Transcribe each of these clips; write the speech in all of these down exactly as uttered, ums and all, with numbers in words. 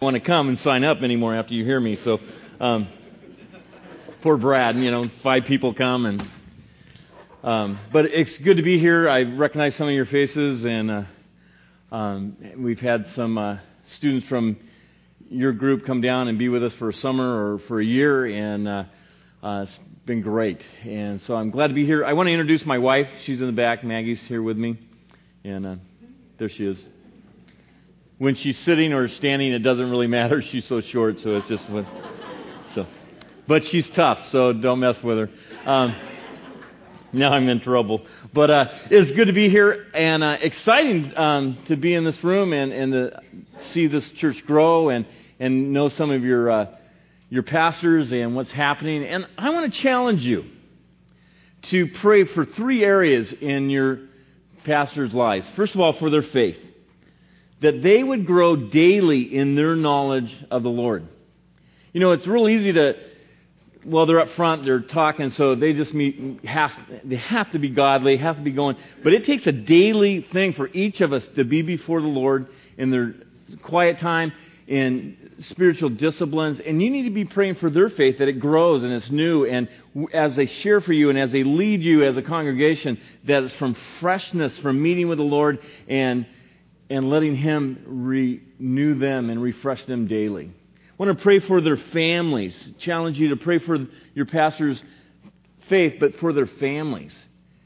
want to come and sign up anymore after you hear me. So, um, poor Brad, you know, five people come and, um, but it's good to be here. I recognize some of your faces, and uh, um, we've had some uh, students from your group come down and be with us for a summer or for a year, and uh, uh, it's been great. And so I'm glad to be here. I want to introduce my wife. She's in the back. Maggie's here with me, and uh, there she is. When she's sitting or standing, it doesn't really matter. She's so short, so it's just what. So, but she's tough, so don't mess with her. Um, now I'm in trouble. But uh, it's good to be here, and uh, exciting um, to be in this room and, and to see this church grow and, and know some of your uh, your pastors and what's happening. And I want to challenge you to pray for three areas in your pastors' lives. First of all, for their faith. That they would grow daily in their knowledge of the Lord. You know, it's real easy to, well, they're up front, they're talking, so they just meet, have, they have to be godly, have to be going. But it takes a daily thing for each of us to be before the Lord in their quiet time, in spiritual disciplines. And you need to be praying for their faith, that it grows and it's new. And as they share for you and as they lead you as a congregation, that it's from freshness, from meeting with the Lord and and letting Him renew them and refresh them daily. I want to pray for their families. Challenge you to pray for your pastor's faith, but for their families.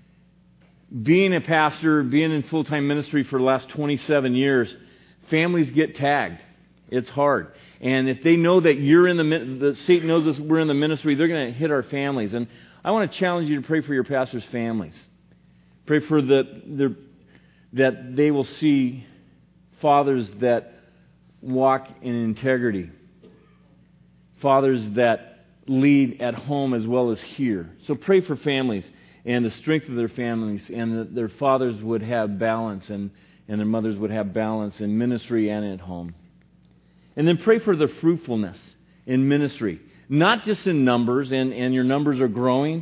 Being a pastor, being in full-time ministry for the last twenty-seven years, families get tagged. It's hard. And if they know that you're in the, that Satan knows us, we're in the ministry, they're going to hit our families. And I want to challenge you to pray for your pastor's families. Pray for the, the that they will see fathers that walk in integrity. Fathers that lead at home as well as here. So pray for families and the strength of their families, and that their fathers would have balance and, and their mothers would have balance in ministry and at home. And then pray for the fruitfulness in ministry. Not just in numbers, and, and your numbers are growing,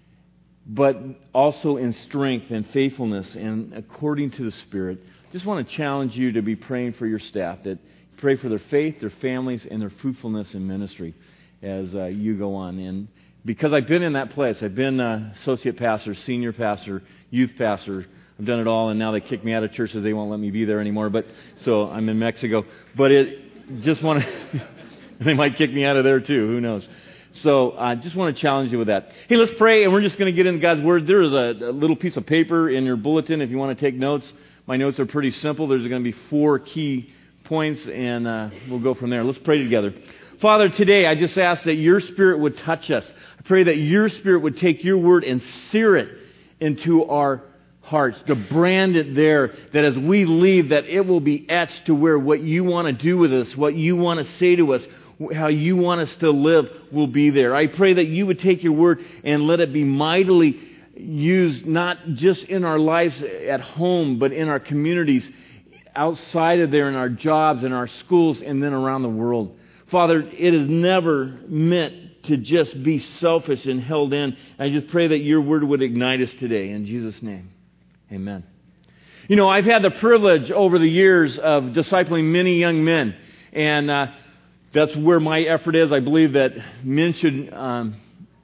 but also in strength and faithfulness and according to the Spirit. Just want to challenge you to be praying for your staff, that pray for their faith, their families, and their fruitfulness in ministry as uh, you go on. And because I've been in that place, I've been uh, associate pastor, senior pastor, youth pastor. I've done it all, and now they kick me out of churches. They won't let me be there anymore. But so I'm in Mexico. But it just want to. They might kick me out of there too. Who knows? So I uh, just want to challenge you with that. Hey, let's pray, and we're just going to get into God's Word. There is a, a little piece of paper in your bulletin if you want to take notes. My notes are pretty simple. There's going to be four key points, and uh, we'll go from there. Let's pray together. Father, today I just ask that your Spirit would touch us. I pray that your Spirit would take your Word and sear it into our hearts, to brand it there, that as we leave, that it will be etched to where what you want to do with us, what you want to say to us, how you want us to live will be there. I pray that you would take your Word and let it be mightily used, not just in our lives at home, but in our communities, outside of there, in our jobs, in our schools, and then around the world. Father, it is never meant to just be selfish and held in. I just pray that your Word would ignite us today. In Jesus' name, amen. You know, I've had the privilege over the years of discipling many young men, and uh, that's where my effort is. I believe that men should um,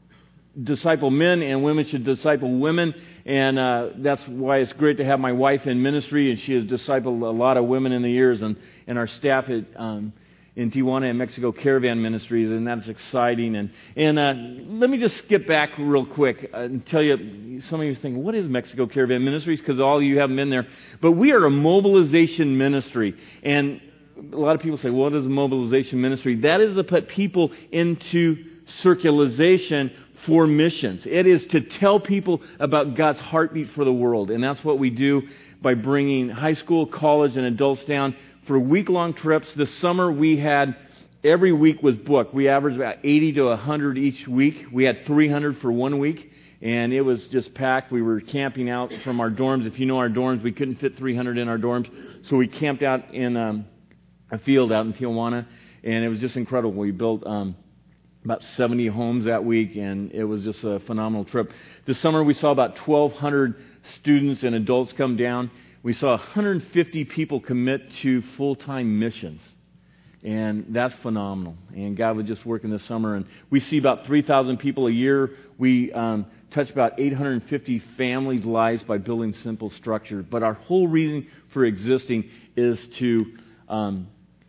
disciple men and women should disciple women, and uh, that's why it's great to have my wife in ministry, and she has discipled a lot of women in the years, and, and our staff at um, in Tijuana and Mexico Caravan Ministries, and that's exciting. And and uh, let me just skip back real quick and tell you, some of you think, what is Mexico Caravan Ministries? Because all of you haven't been there. But we are a mobilization ministry, and a lot of people say, what is a mobilization ministry? That is to put people into circularization for missions. It is to tell people about God's heartbeat for the world. And that's what we do by bringing high school, college, and adults down for week-long trips. This summer we had, every week was booked. We averaged about eighty to one hundred each week. We had three hundred for one week. And it was just packed. We were camping out from our dorms. If you know our dorms, we couldn't fit three hundred in our dorms. So we camped out in um, a field out in Tijuana. And it was just incredible. We built Um, about seventy homes that week, and it was just a phenomenal trip. This summer we saw about twelve hundred students and adults come down. We saw one hundred fifty people commit to full-time missions. And that's phenomenal. And God was just working this summer. And we see about three thousand people a year. We um, touch about eight hundred fifty families' lives by building simple structure. But our whole reason for existing is to um,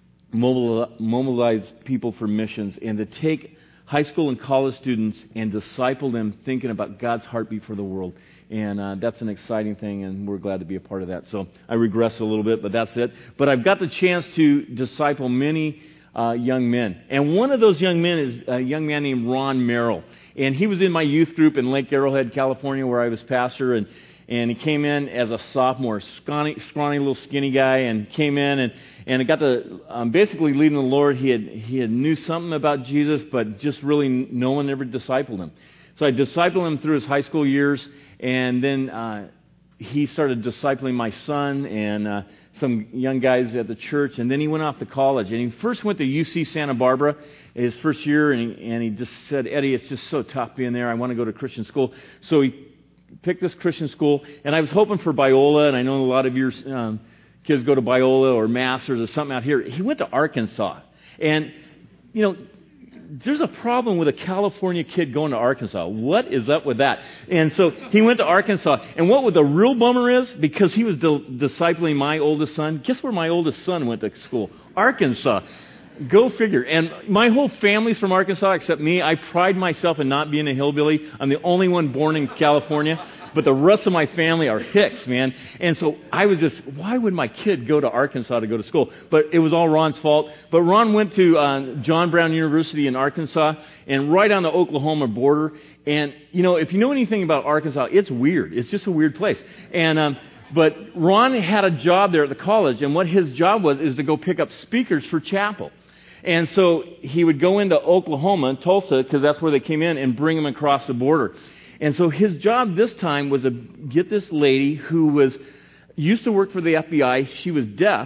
mobilize people for missions and to take high school and college students and disciple them thinking about God's heartbeat for the world. And uh, that's an exciting thing, and we're glad to be a part of that. So I regress a little bit, but that's it. But I've got the chance to disciple many uh, young men. And one of those young men is a young man named Ron Merrill. And he was in my youth group in Lake Arrowhead, California, where I was pastor. And, and he came in as a sophomore, scrawny, scrawny little skinny guy, and came in and, and got to um, basically leading the Lord. He had, he had knew something about Jesus, but just really no one ever discipled him. So I discipled him through his high school years, and then uh, he started discipling my son and uh, some young guys at the church, and then he went off to college. And he first went to U C Santa Barbara his first year, and he, and he just said, Eddie, it's just so tough being there. I want to go to Christian school. So he picked this Christian school, and I was hoping for Biola, and I know a lot of your um, kids go to Biola or Masters or something out here. He went to Arkansas, and, you know, there's a problem with a California kid going to Arkansas. What is up with that? And so he went to Arkansas. And what the real bummer is, because he was di- discipling my oldest son, guess where my oldest son went to school? Arkansas. Go figure. And my whole family's from Arkansas except me. I pride myself in not being a hillbilly. I'm the only one born in California. But the rest of my family are Hicks, man. And so I was just, why would my kid go to Arkansas to go to school? But it was all Ron's fault. But Ron went to uh, John Brown University in Arkansas and right on the Oklahoma border. And, you know, if you know anything about Arkansas, it's weird. It's just a weird place. And, um, but Ron had a job there at the college. And what his job was is to go pick up speakers for chapel. And so he would go into Oklahoma, Tulsa, because that's where they came in, and bring them across the border. And so his job this time was to get this lady who was used to work for the F B I. She was deaf,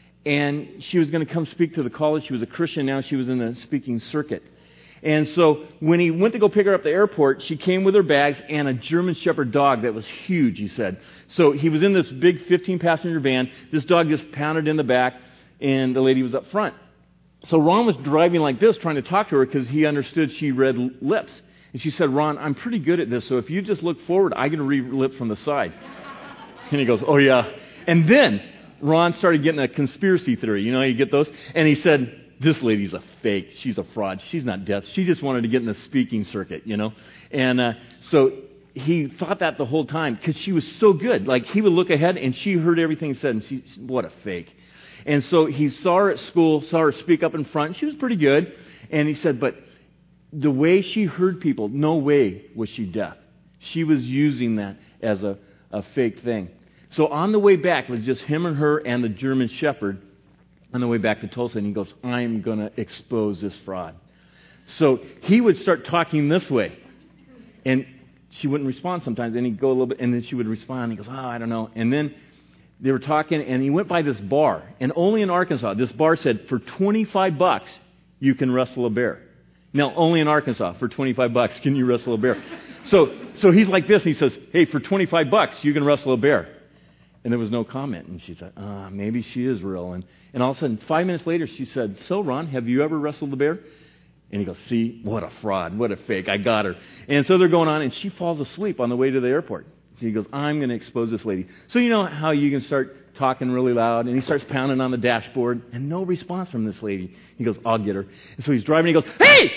and she was going to come speak to the college. She was a Christian. Now she was in the speaking circuit. And so when he went to go pick her up at the airport, she came with her bags and a German Shepherd dog that was huge, he said. So he was in this big fifteen-passenger van. This dog just pounded in the back, and the lady was up front. So Ron was driving like this, trying to talk to her because he understood she read lips. And she said, Ron, I'm pretty good at this, so if you just look forward, I can read lips from the side. And he goes, oh, yeah. And then Ron started getting a conspiracy theory. You know how you get those? And he said, this lady's a fake. She's a fraud. She's not deaf. She just wanted to get in the speaking circuit, you know. And uh, so he thought that the whole time because she was so good. Like, he would look ahead, and she heard everything he said, and she, what a fake. And so he saw her at school, saw her speak up in front. She was pretty good. And he said, but the way she heard people, no way was she deaf. She was using that as a, a fake thing. So on the way back, it was just him and her and the German Shepherd on the way back to Tulsa. And he goes, I'm going to expose this fraud. So he would start talking this way. And she wouldn't respond sometimes. And he'd go a little bit, and then she would respond. He goes, oh, I don't know. And then they were talking, and he went by this bar. And only in Arkansas, this bar said, for twenty-five bucks, you can wrestle a bear. Now, only in Arkansas, for twenty-five bucks, can you wrestle a bear? So so he's like this. He says, hey, for twenty-five bucks, you can wrestle a bear. And there was no comment. And she said, ah, maybe she is real. And, and all of a sudden, five minutes later, she said, so, Ron, have you ever wrestled a bear? And he goes, see, what a fraud, what a fake. I got her. And so they're going on, and she falls asleep on the way to the airport. So he goes, I'm going to expose this lady. So you know how you can start talking really loud, and he starts pounding on the dashboard, and no response from this lady. He goes, I'll get her. And so he's driving, and he goes, hey!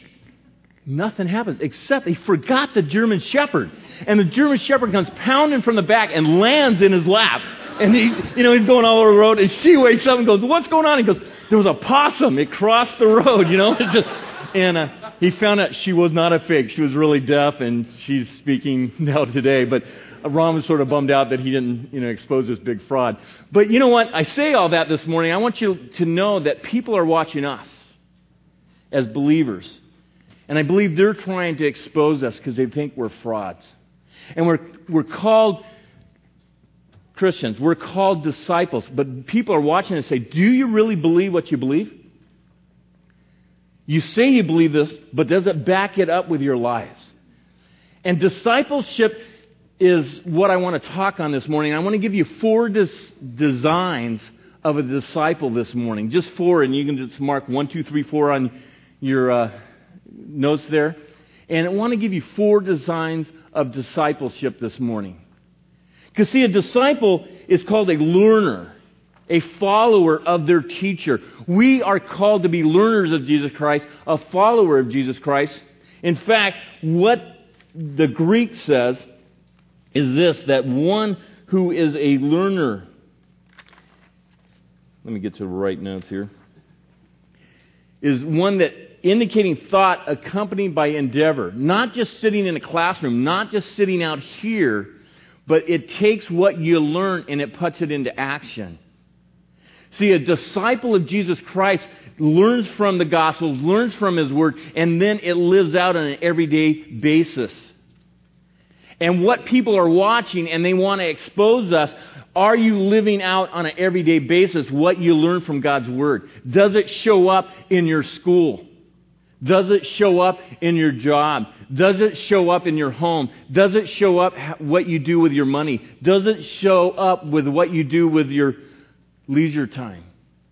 Nothing happens, except he forgot the German Shepherd. And the German Shepherd comes pounding from the back and lands in his lap. And he's, you know, he's going all over the road, and she wakes up and goes, what's going on? He goes, there was a possum. It crossed the road, you know. It's just, and uh, he found out she was not a fake. She was really deaf, and she's speaking now today. But Ron was sort of bummed out that he didn't, you know, expose this big fraud. But you know what? I say all that this morning. I want you to know that people are watching us as believers. And I believe they're trying to expose us because they think we're frauds. And we're we're called Christians. We're called disciples. But people are watching and say, do you really believe what you believe? You say you believe this, but does it back it up with your lives? And discipleship is what I want to talk on this morning. I want to give you four des- designs of a disciple this morning. Just four, and you can just mark one, two, three, four on your uh, notes there. And I want to give you four designs of discipleship this morning. Because see, a disciple is called a learner, a follower of their teacher. We are called to be learners of Jesus Christ, a follower of Jesus Christ. In fact, what the Greek says is this, that one who is a learner, let me get to the right notes here, is one that indicating thought accompanied by endeavor. Not just sitting in a classroom, not just sitting out here, but it takes what you learn and it puts it into action. See, a disciple of Jesus Christ learns from the Gospels, learns from His Word, and then it lives out on an everyday basis. And what people are watching, and they want to expose us, are you living out on an everyday basis what you learn from God's Word? Does it show up in your school? Does it show up in your job? Does it show up in your home? Does it show up what you do with your money? Does it show up with what you do with your leisure time?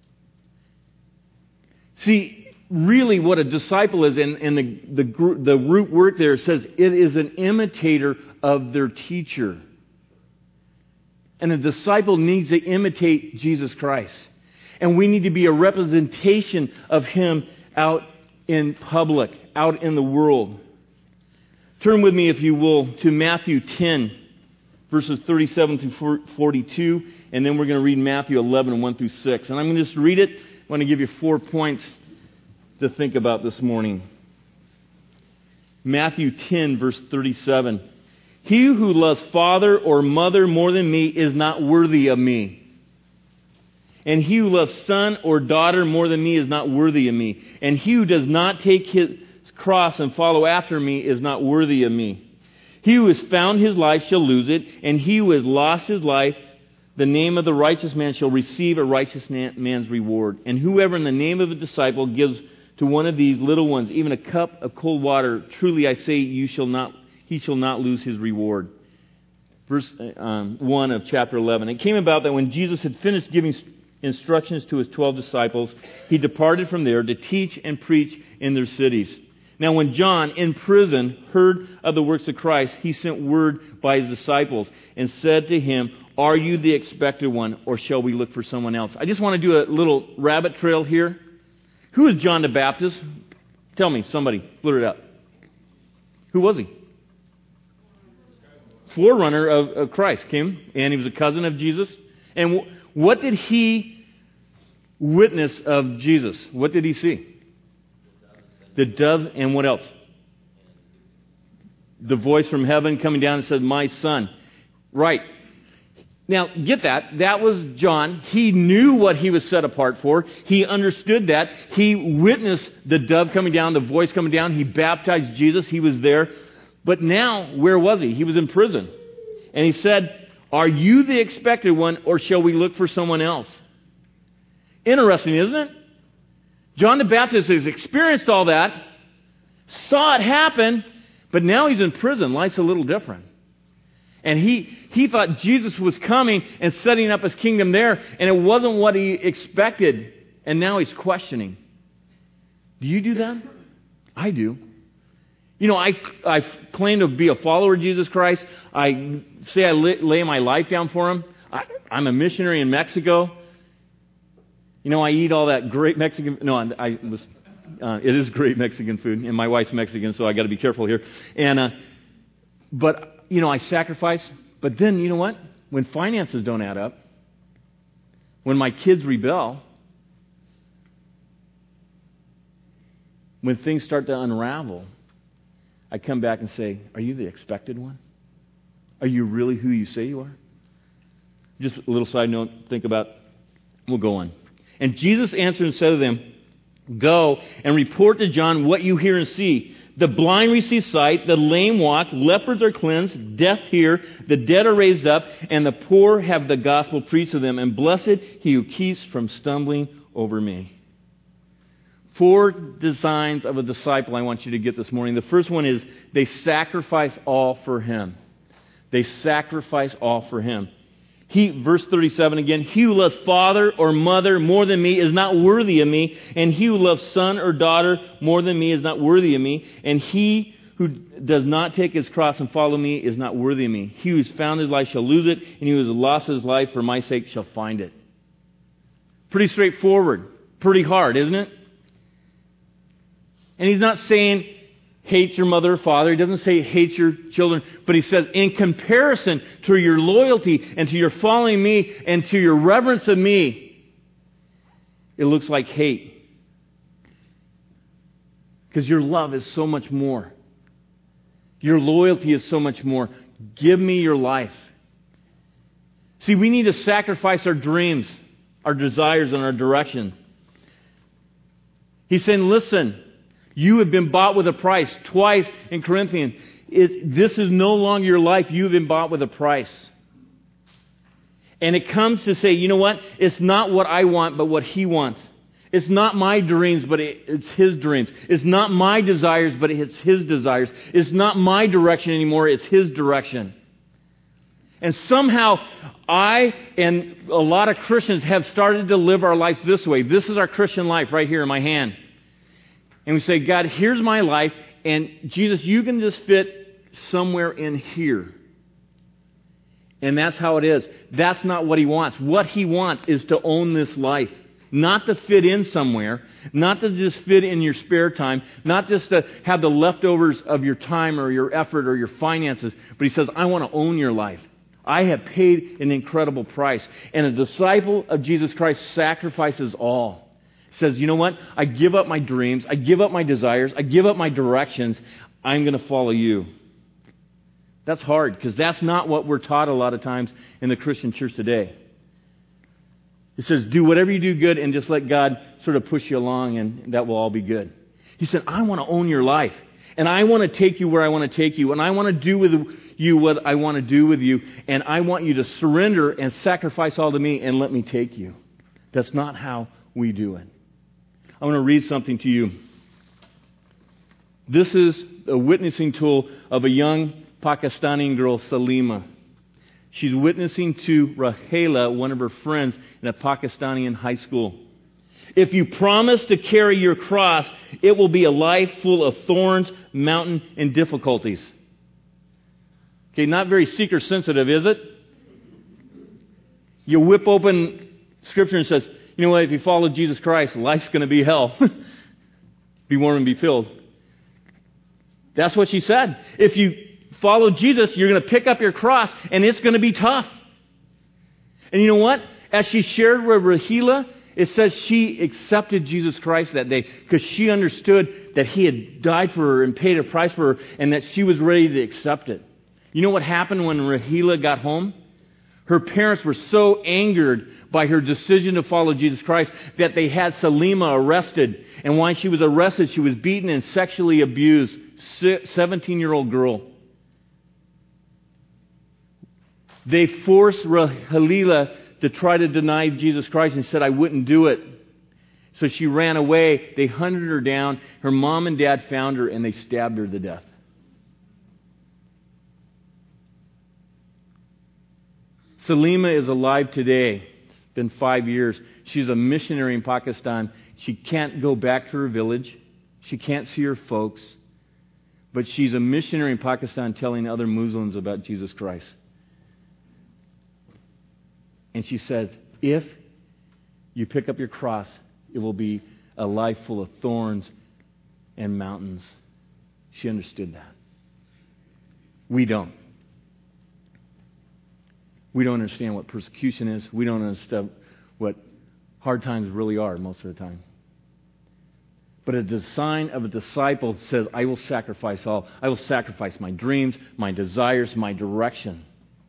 See, really what a disciple is, and, and the, the, the root word there says it is an imitator of their teacher. And a disciple needs to imitate Jesus Christ. And we need to be a representation of Him out in public, out in the world. Turn with me, if you will, to Matthew ten, verses thirty-seven through forty-two, and then we're going to read Matthew eleven, one through six. And I'm going to just read it. I want to give you four points to think about this morning. Matthew ten, verse thirty-seven. He who loves father or mother more than me is not worthy of me. And he who loves son or daughter more than me is not worthy of me. And he who does not take his cross and follow after me is not worthy of me. He who has found his life shall lose it, and he who has lost his life, the name of the righteous man shall receive a righteous man's reward. And whoever in the name of a disciple gives to one of these little ones even a cup of cold water, truly I say you shall not, he shall not lose his reward. Verse um, one of chapter eleven. It came about that when Jesus had finished giving instructions to His twelve disciples, He departed from there to teach and preach in their cities. Now when John, in prison, heard of the works of Christ, he sent word by his disciples and said to him, "Are you the expected one, or shall we look for someone else?" I just want to do a little rabbit trail here. Who is John the Baptist? Tell me, somebody, blurt it out. Who was he? Forerunner of, of Christ came, and he was a cousin of Jesus. And w- what did he witness of Jesus? What did he see? The dove, and what else? The voice from heaven coming down and said, "My son." Right. Now, get that. That was John. He knew what he was set apart for. He understood that. He witnessed the dove coming down, the voice coming down. He baptized Jesus. He was there. But now, where was he? He was in prison. And he said, "Are you the expected one, or shall we look for someone else?" Interesting, isn't it? John the Baptist has experienced all that, saw it happen, but now he's in prison. Life's a little different. And he, he thought Jesus was coming and setting up His kingdom there, and it wasn't what he expected. And now he's questioning. Do you do that? I do. You know, I, I claim to be a follower of Jesus Christ. I say I lay, lay my life down for Him. I, I'm a missionary in Mexico. You know, I eat all that great Mexican... No, I, I was, uh, it is great Mexican food, and my wife's Mexican, so I got to be careful here. And uh, but, you know, I sacrifice. But then, you know what? When finances don't add up, when my kids rebel, when things start to unravel, I come back and say, "Are you the expected one? Are you really who you say you are?" Just a little side note, think about, we'll go on. And Jesus answered and said to them, "Go and report to John what you hear and see. The blind receive sight, the lame walk, lepers are cleansed, deaf hear, the dead are raised up, and the poor have the gospel preached to them. And blessed he who keeps from stumbling over me." Four designs of a disciple I want you to get this morning. The first one is they sacrifice all for Him. They sacrifice all for Him. He, verse thirty-seven again, he who loves father or mother more than me is not worthy of me, and he who loves son or daughter more than me is not worthy of me, and he who does not take his cross and follow me is not worthy of me. He who has found his life shall lose it, and he who has lost his life for my sake shall find it. Pretty straightforward. Pretty hard, isn't it? And he's not saying hate your mother or father. He doesn't say hate your children. But he says in comparison to your loyalty and to your following me and to your reverence of me, it looks like hate. Because your love is so much more. Your loyalty is so much more. Give me your life. See, we need to sacrifice our dreams, our desires, and our direction. He's saying, listen, you have been bought with a price. Twice in Corinthians, it, this is no longer your life. You have been bought with a price. And it comes to say, you know what? It's not what I want, but what He wants. It's not my dreams, but it, it's His dreams. It's not my desires, but it's His desires. It's not my direction anymore, it's His direction. And somehow I and a lot of Christians have started to live our lives this way. This is our Christian life right here in my hand. And we say, God, here's my life, and Jesus, you can just fit somewhere in here. And that's how it is. That's not what He wants. What He wants is to own this life. Not to fit in somewhere, not to just fit in your spare time, not just to have the leftovers of your time or your effort or your finances, but He says, I want to own your life. I have paid an incredible price. And a disciple of Jesus Christ sacrifices all. He says, you know what? I give up my dreams, I give up my desires, I give up my directions, I'm going to follow you. That's hard, because that's not what we're taught a lot of times in the Christian church today. It says, do whatever you do good and just let God sort of push you along and that will all be good. He said, I want to own your life. And I want to take you where I want to take you. And I want to do with you what I want to do with you. And I want you to surrender and sacrifice all to me and let me take you. That's not how we do it. I want to read something to you. This is a witnessing tool of a young Pakistani girl, Salima. She's witnessing to Rahela, one of her friends in a Pakistani high school. If you promise to carry your cross, it will be a life full of thorns, mountain, and difficulties. Okay, not very seeker sensitive, is it? You whip open Scripture and says, you know what, if you follow Jesus Christ, life's going to be hell. Be warm and be filled. That's what she said. If you follow Jesus, you're going to pick up your cross, and it's going to be tough. And you know what? As she shared with Rahila, it says she accepted Jesus Christ that day because she understood that He had died for her and paid a price for her, and that she was ready to accept it. You know what happened when Rahila got home? Her parents were so angered by her decision to follow Jesus Christ that they had Salima arrested. And while she was arrested, she was beaten and sexually abused. seventeen-year-old girl. They forced Rahila to try to deny Jesus Christ and said, I wouldn't do it. So she ran away. They hunted her down. Her mom and dad found her and they stabbed her to death. Salima is alive today. It's been five years. She's a missionary in Pakistan. She can't go back to her village. She can't see her folks. But she's a missionary in Pakistan telling other Muslims about Jesus Christ. And she says, if you pick up your cross, it will be a life full of thorns and mountains. She understood that. We don't. We don't understand what persecution is. We don't understand what hard times really are most of the time. But a sign of a disciple says, I will sacrifice all. I will sacrifice my dreams, my desires, my direction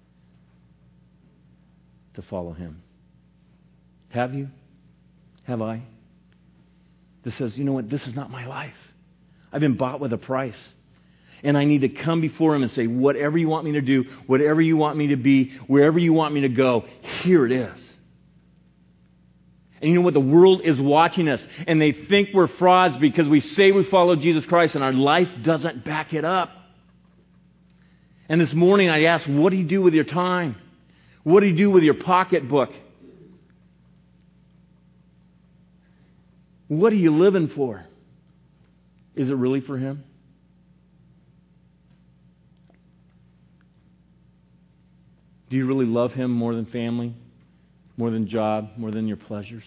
to follow Him. Have you? Have I? This says, you know what? This is not my life. I've been bought with a price. And I need to come before Him and say, whatever you want me to do, whatever you want me to be, wherever you want me to go, here it is. And you know what? The world is watching us, and they think we're frauds because we say we follow Jesus Christ and our life doesn't back it up. And this morning I asked, what do you do with your time? What do you do with your pocketbook? What are you living for? Is it really for Him? Do you really love Him more than family, more than job, more than your pleasures?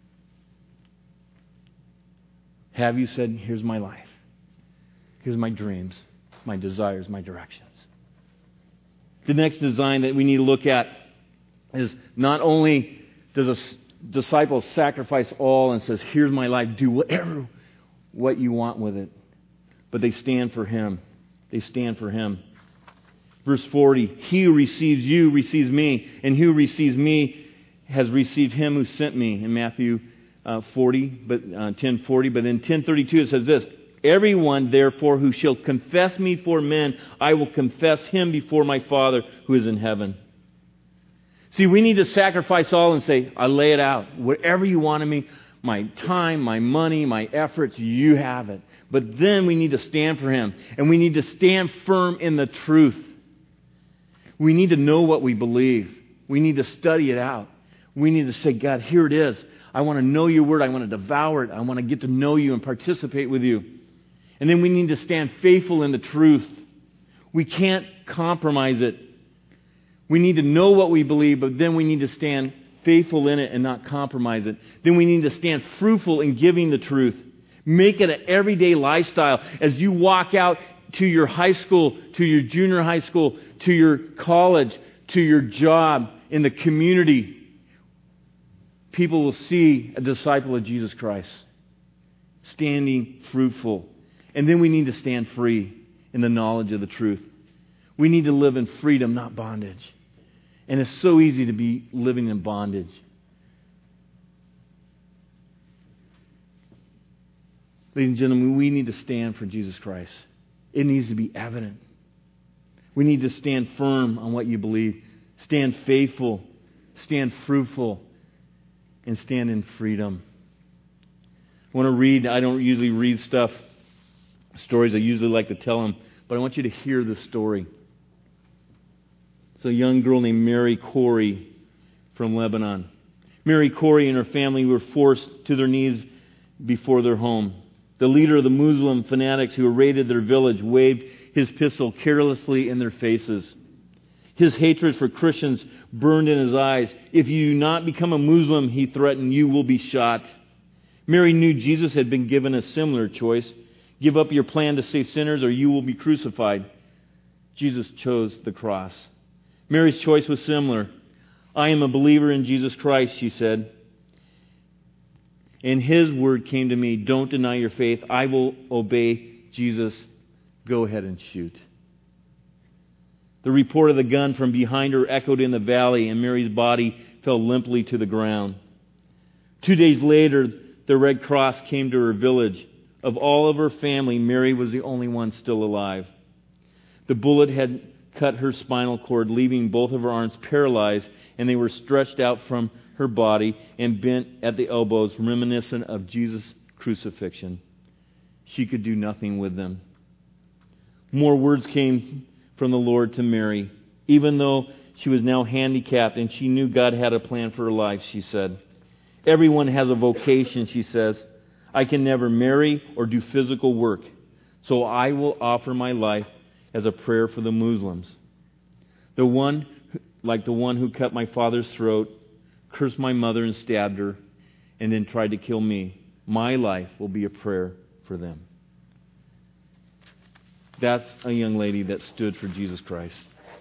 Have you said, here's my life. Here's my dreams, my desires, my directions. The next design that we need to look at is not only does a disciple sacrifice all and says, here's my life, do whatever what you want with it, but they stand for Him. They stand for Him. Verse forty, he who receives you receives me, and he who receives me has received Him who sent me. In Matthew uh, forty, but uh, ten forty, but in ten thirty-two it says this, everyone therefore who shall confess me for men, I will confess him before my Father who is in heaven. See, we need to sacrifice all and say, I lay it out. Whatever you want of me, my time, my money, my efforts, you have it. But then we need to stand for Him. And we need to stand firm in the truth. We need to know what we believe. We need to study it out. We need to say, God, here it is. I want to know your word. I want to devour it. I want to get to know you and participate with you. And then we need to stand faithful in the truth. We can't compromise it. We need to know what we believe, but then we need to stand faithful in it and not compromise it. Then we need to stand fruitful in giving the truth. Make it an everyday lifestyle as you walk out to your high school, to your junior high school, to your college, to your job, in the community. People will see a disciple of Jesus Christ. Standing fruitful. And then we need to stand free in the knowledge of the truth. We need to live in freedom, not bondage. And it's so easy to be living in bondage. Ladies and gentlemen, we need to stand for Jesus Christ. It needs to be evident. We need to stand firm on what you believe. Stand faithful. Stand fruitful. And stand in freedom. I want to read, I don't usually read stuff, stories, I usually like to tell them, but I want you to hear this story. It's a young girl named Mary Corey from Lebanon. Mary Corey and her family were forced to their knees before their home. The leader of the Muslim fanatics who raided their village waved his pistol carelessly in their faces. His hatred for Christians burned in his eyes. If you do not become a Muslim, he threatened, you will be shot. Mary knew Jesus had been given a similar choice. Give up your plan to save sinners or you will be crucified. Jesus chose the cross. Mary's choice was similar. I am a believer in Jesus Christ, she said. And His word came to me, don't deny your faith. I will obey Jesus. Go ahead and shoot. The report of the gun from behind her echoed in the valley, and Mary's body fell limply to the ground. Two days later, the Red Cross came to her village. Of all of her family, Mary was the only one still alive. The bullet had cut her spinal cord, leaving both of her arms paralyzed, and they were stretched out from her body and bent at the elbows, reminiscent of Jesus' crucifixion. She could do nothing with them. More words came from the Lord to Mary. Even though she was now handicapped and she knew God had a plan for her life, she said, everyone has a vocation, she says. I can never marry or do physical work, so I will offer my life as a prayer for the Muslims. The one, like the one who cut my father's throat, cursed my mother and stabbed her, and then tried to kill me. My life will be a prayer for them. That's a young lady that stood for Jesus Christ.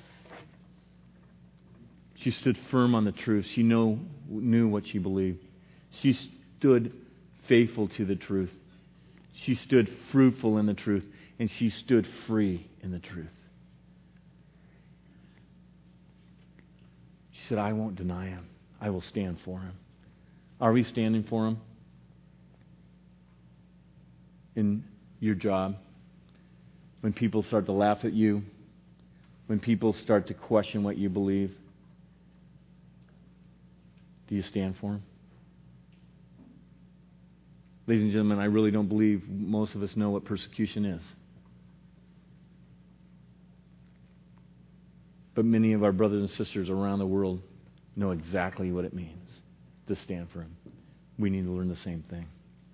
She stood firm on the truth. She know, knew what she believed. She stood faithful to the truth. She stood fruitful in the truth. And she stood free in the truth. She said, I won't deny Him. I will stand for Him. Are we standing for Him? In your job? When people start to laugh at you? When people start to question what you believe? Do you stand for Him? Ladies and gentlemen, I really don't believe most of us know what persecution is. But many of our brothers and sisters around the world know exactly what it means to stand for Him. We need to learn the same thing.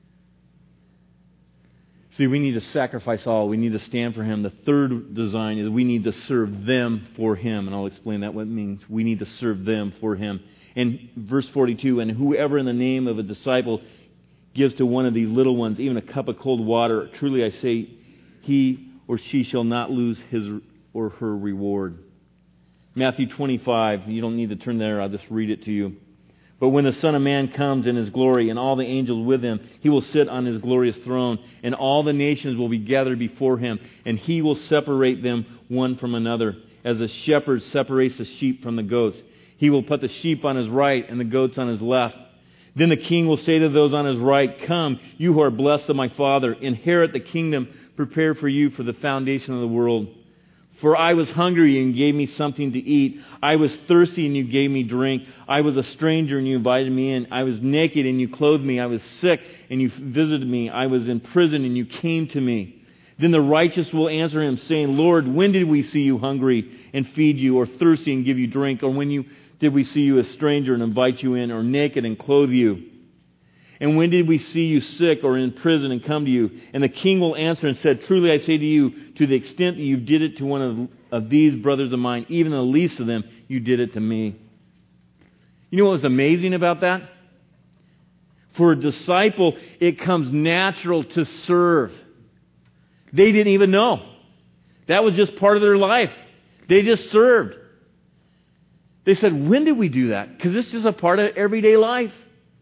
See, we need to sacrifice all. We need to stand for Him. The third design is we need to serve them for Him. And I'll explain that what it means. We need to serve them for Him. And verse forty-two, and whoever in the name of a disciple gives to one of these little ones even a cup of cold water, truly I say, he or she shall not lose his or her reward. Matthew twenty-five, you don't need to turn there, I'll just read it to you. But when the Son of Man comes in His glory and all the angels with Him, He will sit on His glorious throne, and all the nations will be gathered before Him, and He will separate them one from another, as a shepherd separates the sheep from the goats. He will put the sheep on His right and the goats on His left. Then the King will say to those on His right, come, you who are blessed of my Father, inherit the kingdom prepared for you for the foundation of the world. For I was hungry and you gave me something to eat. I was thirsty and you gave me drink. I was a stranger and you invited me in. I was naked and you clothed me. I was sick and you visited me. I was in prison and you came to me. Then the righteous will answer Him, saying, Lord, when did we see you hungry and feed you, or thirsty and give you drink? Or when you did we see you a stranger and invite you in, or naked and clothe you? And when did we see you sick or in prison and come to you? And the King will answer and said, truly I say to you, to the extent that you did it to one of, of these brothers of mine, even the least of them, you did it to me. You know what was amazing about that? For a disciple, it comes natural to serve. They didn't even know. That was just part of their life. They just served. They said, when did we do that? Because this is a part of everyday life.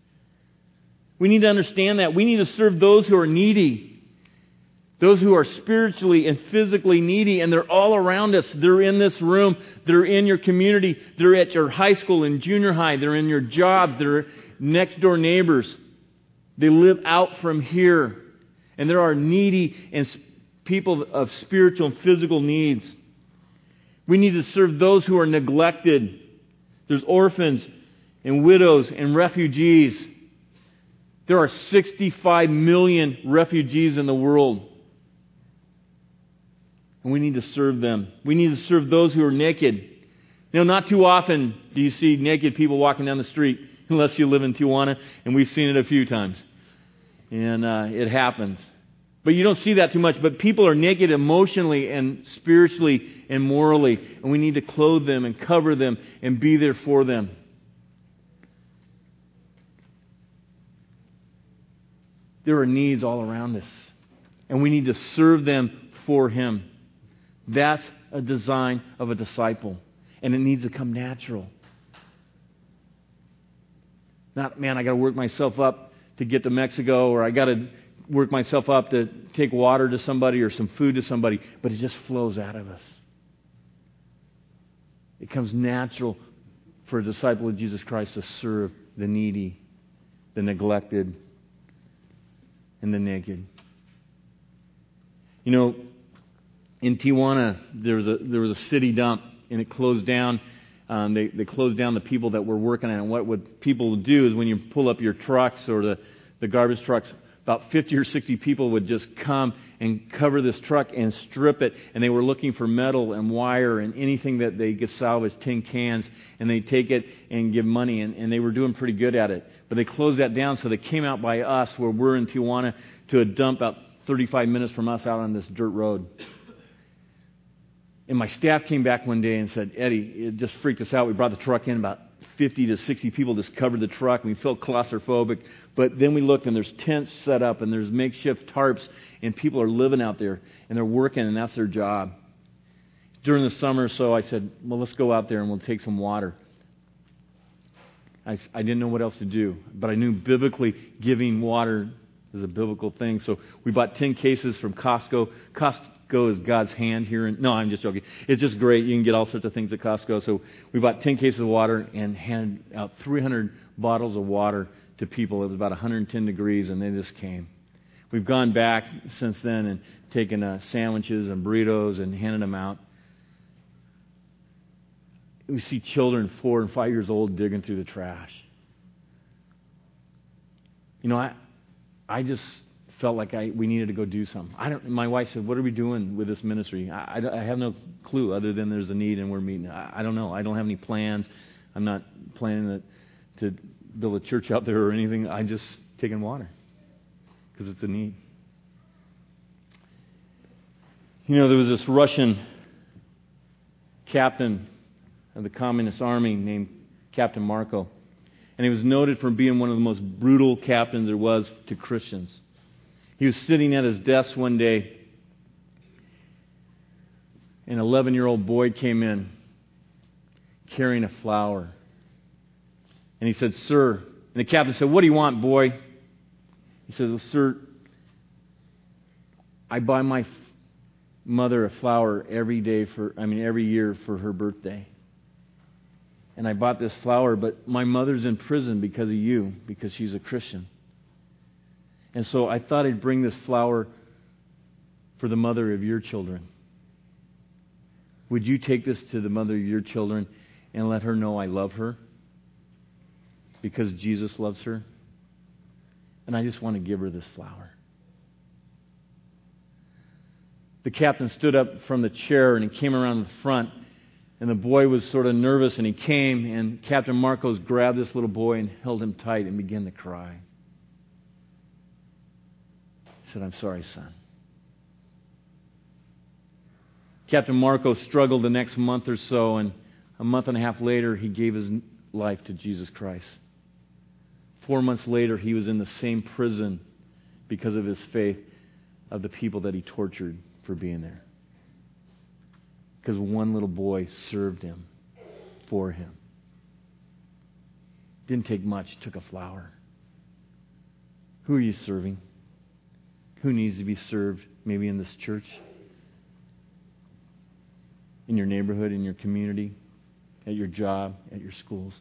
We need to understand that. We need to serve those who are needy. Those who are spiritually and physically needy. And they're all around us. They're in this room. They're in your community. They're at your high school and junior high. They're in your job. They're next door neighbors. They live out from here. And there are needy and people of spiritual and physical needs. We need to serve those who are neglected. There's orphans and widows and refugees. There are sixty-five million refugees in the world. And we need to serve them. We need to serve those who are naked. You know, not too often do you see naked people walking down the street, unless you live in Tijuana, and we've seen it a few times. And uh, it happens. But you don't see that too much. But people are naked emotionally and spiritually and morally. And we need to clothe them and cover them and be there for them. There are needs all around us. And we need to serve them for Him. That's a design of a disciple. And it needs to come natural. Not, man, I got to work myself up to get to Mexico, or I got to work myself up to take water to somebody or some food to somebody. But it just flows out of us. It comes natural for a disciple of Jesus Christ to serve the needy, the neglected, and the naked. You know, in Tijuana, there was a there was a city dump, and it closed down. Um, they they closed down the people that were working on it. And what would people would do is when you pull up your trucks or the, the garbage trucks, about fifty or sixty people would just come and cover this truck and strip it. And they were looking for metal and wire and anything that they could salvage, tin cans, and they take it and give money. And, and they were doing pretty good at it. But they closed that down, so they came out by us, where we're in Tijuana, to a dump about thirty-five minutes from us out on this dirt road. And my staff came back one day and said, Eddie, it just freaked us out. We brought the truck in, about fifty to sixty people just covered the truck, and we felt claustrophobic. But then we looked, and there's tents set up, and there's makeshift tarps, and people are living out there, and they're working, and that's their job. During the summer or so, I said, well, let's go out there, and we'll take some water. I, I didn't know what else to do, but I knew biblically giving water is a biblical thing. So we bought ten cases from Costco. Costco is God's hand here. In, no, I'm just joking. It's just great. You can get all sorts of things at Costco. So we bought ten cases of water and handed out three hundred bottles of water to people. It was about one hundred ten degrees, and they just came. We've gone back since then and taken uh, sandwiches and burritos and handed them out. We see children four and five years old digging through the trash. You know, I I just felt like I we needed to go do something. I don't. My wife said, "What are we doing with this ministry?" I, I, I have no clue other than there's a need and we're meeting. I, I don't know. I don't have any plans. I'm not planning to, to build a church out there or anything. I'm just taking water because it's a need. You know, there was this Russian captain of the Communist Army named Captain Marko. And he was noted for being one of the most brutal captains there was to Christians. He was sitting at his desk one day, and an eleven-year-old boy came in carrying a flower. And he said, "Sir," and the captain said, "What do you want, boy?" He said, "Well, sir, I buy my f- mother a flower every day for, I mean, every year for her birthday. And I bought this flower, but my mother's in prison because of you, because she's a Christian. And so I thought I'd bring this flower for the mother of your children. Would you take this to the mother of your children and let her know I love her? Because Jesus loves her. And I just want to give her this flower." The captain stood up from the chair and he came around the front. And the boy was sort of nervous, and he came, and Captain Marcos grabbed this little boy and held him tight and began to cry. He said, "I'm sorry, son." Captain Marcos struggled the next month or so, and a month and a half later, he gave his life to Jesus Christ. Four months later, he was in the same prison because of his faith of the people that he tortured for being there. Because one little boy served him for him. Didn't take much, took a flower. Who are you serving? Who needs to be served maybe in this church? In your neighborhood, in your community, at your job, at your schools?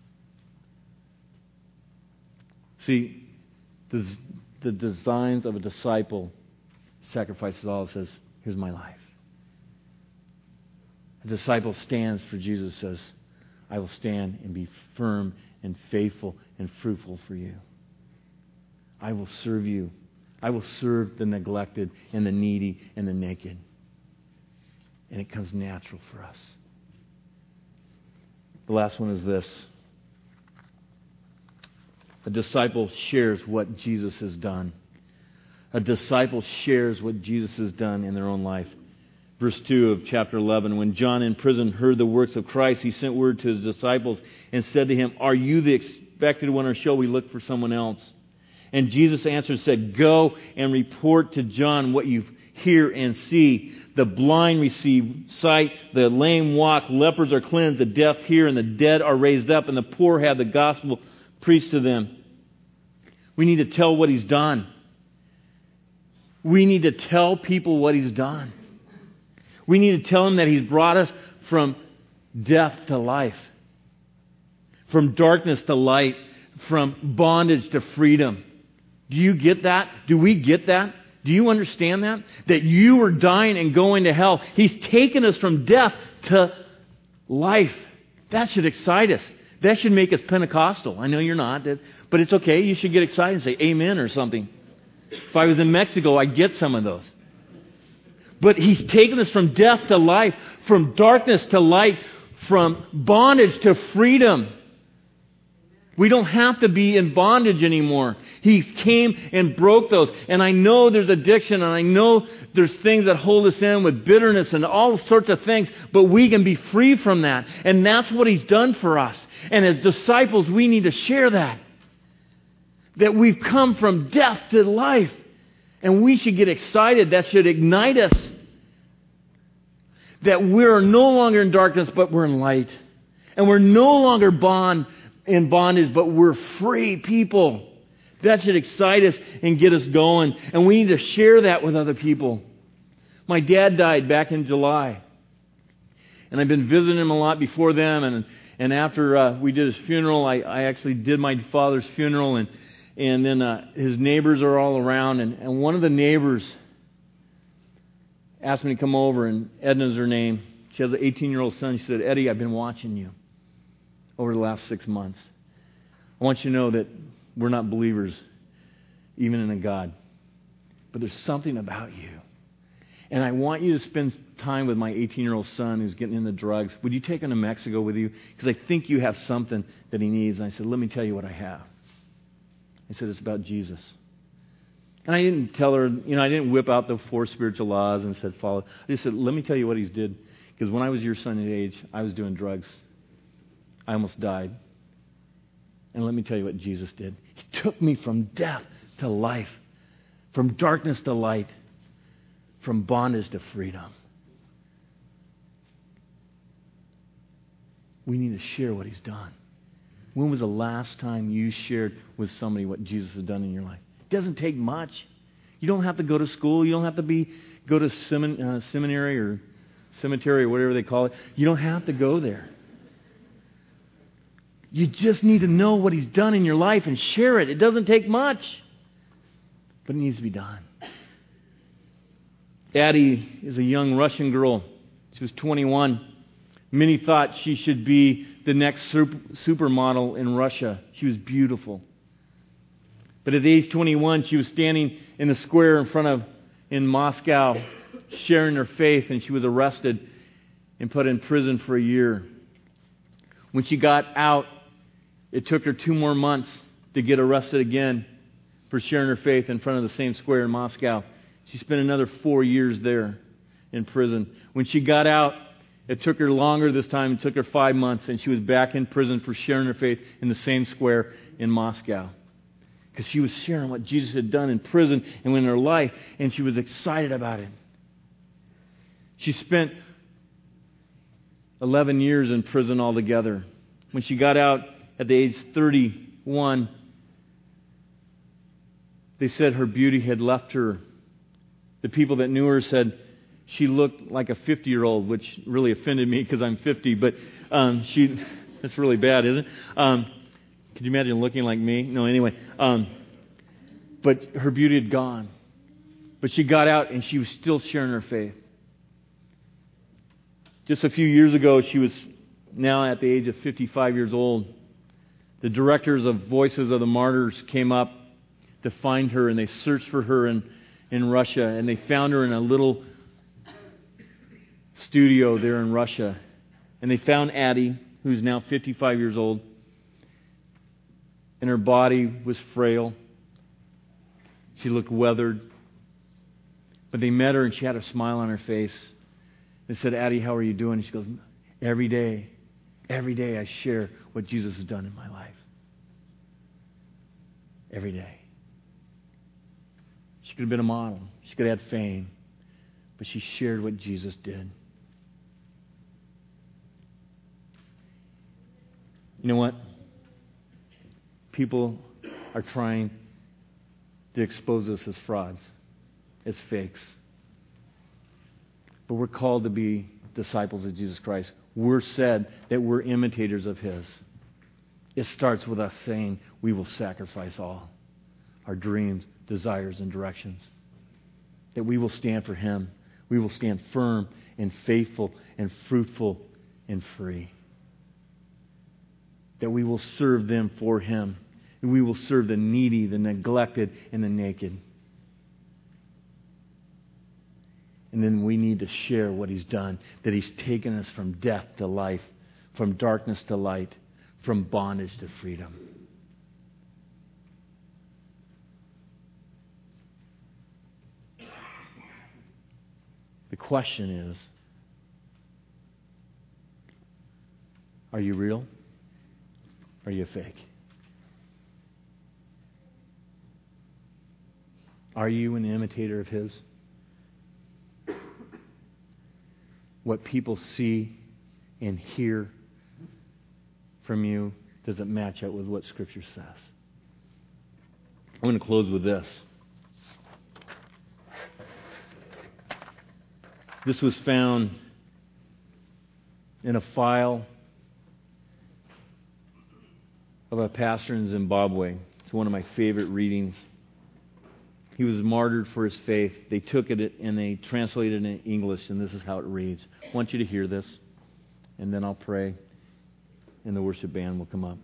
See, the, the designs of a disciple sacrifices all, says, "Here's my life." A disciple stands for Jesus, says, "I will stand and be firm and faithful and fruitful for you. I will serve you. I will serve the neglected and the needy and the naked." And it comes natural for us. The last one is this. A disciple shares what Jesus has done. A disciple shares what Jesus has done in their own life. Verse two of chapter eleven, when John in prison heard the works of Christ, he sent word to his disciples and said to him, "Are you the expected one, or shall we look for someone else?" And Jesus answered and said, "Go and report to John what you hear and see. The blind receive sight, the lame walk, lepers are cleansed, the deaf hear, and the dead are raised up, and the poor have the gospel preached to them." We need to tell what he's done. We need to tell people what he's done. We need to tell them that he's brought us from death to life, from darkness to light, from bondage to freedom. Do you get that? Do we get that? Do you understand that? That you were dying and going to hell. He's taken us from death to life. That should excite us. That should make us Pentecostal. I know you're not, but it's okay. You should get excited and say amen or something. If I was in Mexico, I'd get some of those. But he's taken us from death to life, from darkness to light, from bondage to freedom. We don't have to be in bondage anymore. He came and broke those. And I know there's addiction, and I know there's things that hold us in with bitterness and all sorts of things, but we can be free from that. And that's what he's done for us. And as disciples, we need to share that. That we've come from death to life. And we should get excited. That should ignite us. That we're no longer in darkness, but we're in light. And we're no longer bond in bondage, but we're free people. That should excite us and get us going. And we need to share that with other people. My dad died back in July. And I've been visiting him a lot before then. And, and after uh, we did his funeral, I, I actually did my father's funeral. And And then uh, his neighbors are all around. And, and one of the neighbors asked me to come over. And Edna's her name. She has an eighteen-year-old son. She said, "Eddie, I've been watching you over the last six months. I want you to know that we're not believers, even in a God. but there's something about you. And I want you to spend time with my eighteen-year-old son who's getting into drugs. Would you take him to Mexico with you? Because I think you have something that he needs. And I said, let me tell you what I have. I said, it's about Jesus. And I didn't tell her, you know, I didn't whip out the four spiritual laws and said, follow. I just said, let me tell you what he's did. Because when I was your son's age, I was doing drugs. I almost died. And let me tell you what Jesus did. He took me from death to life, from darkness to light, from bondage to freedom. We need to share what he's done. When was the last time you shared with somebody what Jesus has done in your life? It doesn't take much. You don't have to go to school. You don't have to be go to semin, uh, seminary or cemetery or whatever they call it. You don't have to go there. You just need to know what he's done in your life and share it. It doesn't take much, but it needs to be done. Addie is a young Russian girl. She was twenty-one. Many thought she should be the next super, supermodel in Russia. She was beautiful. But at age twenty-one, she was standing in the square in front of, in Moscow, sharing her faith, and she was arrested and put in prison for a year. When she got out, it took her two more months to get arrested again for sharing her faith in front of the same square in Moscow. She spent another four years there in prison. When she got out, it took her longer this time. It took her five months, and she was back in prison for sharing her faith in the same square in Moscow. Because she was sharing what Jesus had done in prison and in her life, and she was excited about it. She spent eleven years in prison altogether. When she got out at the age thirty-one, they said her beauty had left her. The people that knew her said she looked like a fifty-year-old, which really offended me because I'm fifty. But um, she, that's really bad, isn't it? Um, could you imagine looking like me? No, anyway. Um, but her beauty had gone. But she got out and she was still sharing her faith. Just a few years ago, she was now at the age of fifty-five years old. The directors of Voices of the Martyrs came up to find her, and they searched for her in, in Russia, and they found her in a little studio there in Russia. And they found Addie, who's now fifty-five years old, and her body was frail. She looked weathered. But they met her, and she had a smile on her face. They said, Addie, how are you doing? And she goes, every day, every day I share what Jesus has done in my life. Every day. She could have been a model. She could have had fame. But she shared what Jesus did. You know what? People are trying to expose us as frauds, as fakes. But we're called to be disciples of Jesus Christ. We're said that we're imitators of His. It starts with us saying we will sacrifice all our dreams, desires, and directions. That we will stand for Him. We will stand firm and faithful and fruitful and free. That we will serve them for Him. And we will serve the needy, the neglected, and the naked. And then we need to share what He's done. That He's taken us from death to life, from darkness to light, from bondage to freedom. The question is, are you real? Or are you fake? Are you an imitator of His? What people see and hear from you, does it match up with what Scripture says? I'm going to close with this. This was found in a file of a pastor in Zimbabwe. It's one of my favorite readings. He was martyred for his faith. They took it and they translated it in English, and this is how it reads. I want you to hear this, and then I'll pray, and the worship band will come up.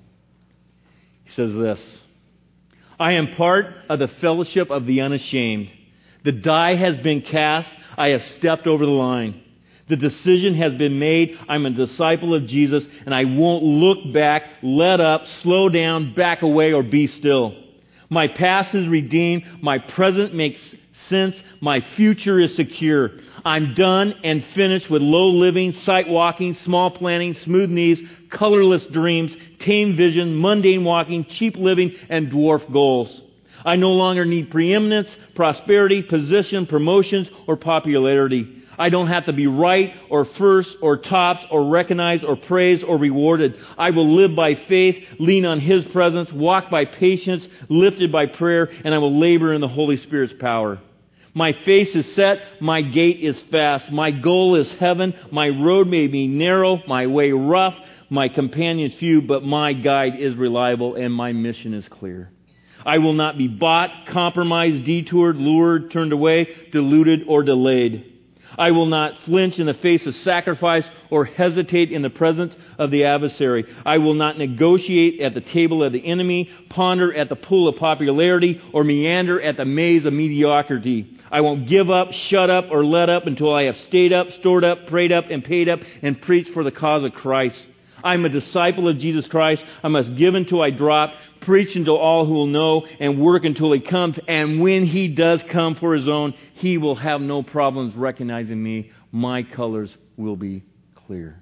He says this: I am part of the fellowship of the unashamed, The die has been cast. I have stepped over the line. The decision has been made. I'm a disciple of Jesus, and I won't look back, let up, slow down, back away, or be still. My past is redeemed. My present makes sense. My future is secure. I'm done and finished with low living, sight walking, small planning, smooth knees, colorless dreams, tame vision, mundane walking, cheap living, and dwarf goals. I no longer need preeminence, prosperity, position, promotions, or popularity. I don't have to be right or first or tops or recognized or praised or rewarded. I will live by faith, lean on His presence, walk by patience, lifted by prayer, and I will labor in the Holy Spirit's power. My face is set, my gait is fast, my goal is heaven, my road may be narrow, my way rough, my companions few, but my guide is reliable and my mission is clear. I will not be bought, compromised, detoured, lured, turned away, deluded, or delayed. I will not flinch in the face of sacrifice or hesitate in the presence of the adversary. I will not negotiate at the table of the enemy, ponder at the pool of popularity, or meander at the maze of mediocrity. I won't give up, shut up, or let up until I have stayed up, stored up, prayed up, and paid up, and preached for the cause of Christ. I'm a disciple of Jesus Christ. I must give until I drop, preach until all who will know, and work until He comes. And when He does come for His own, He will have no problems recognizing me. My colors will be clear.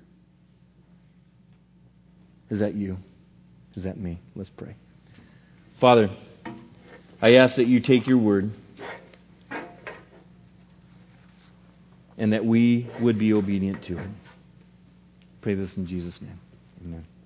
Is that you? Is that me? Let's pray. Father, I ask that You take Your word and that we would be obedient to it. Pray this in Jesus' name. Amen.